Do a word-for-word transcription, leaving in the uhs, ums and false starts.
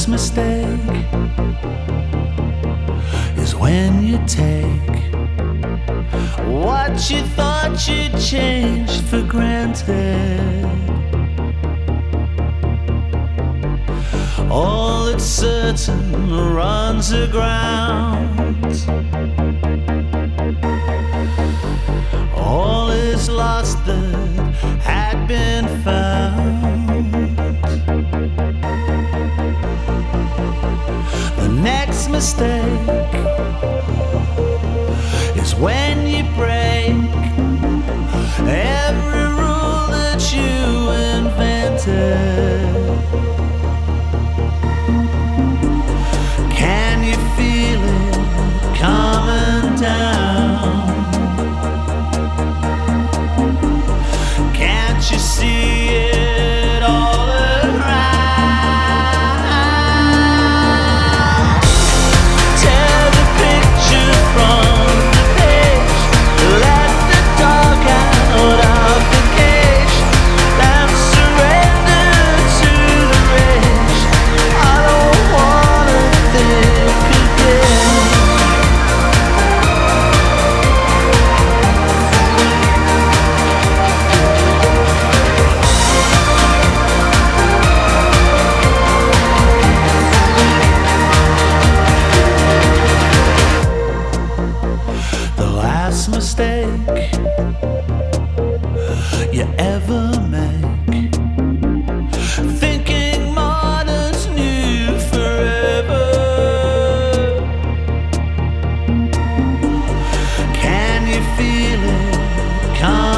mistake is when you take what you thought you'd changed for granted. All that's certain runs aground. All is lost that had been found. The next mistake is when you break every rule that you invented. Can you feel it coming down? Can't you see it all around? Tear the picture from the page, let the dog out of the cage, and surrender to the rage. I don't wanna think again. The last mistake you ever make, thinking modern's new forever. Can you feel it coming?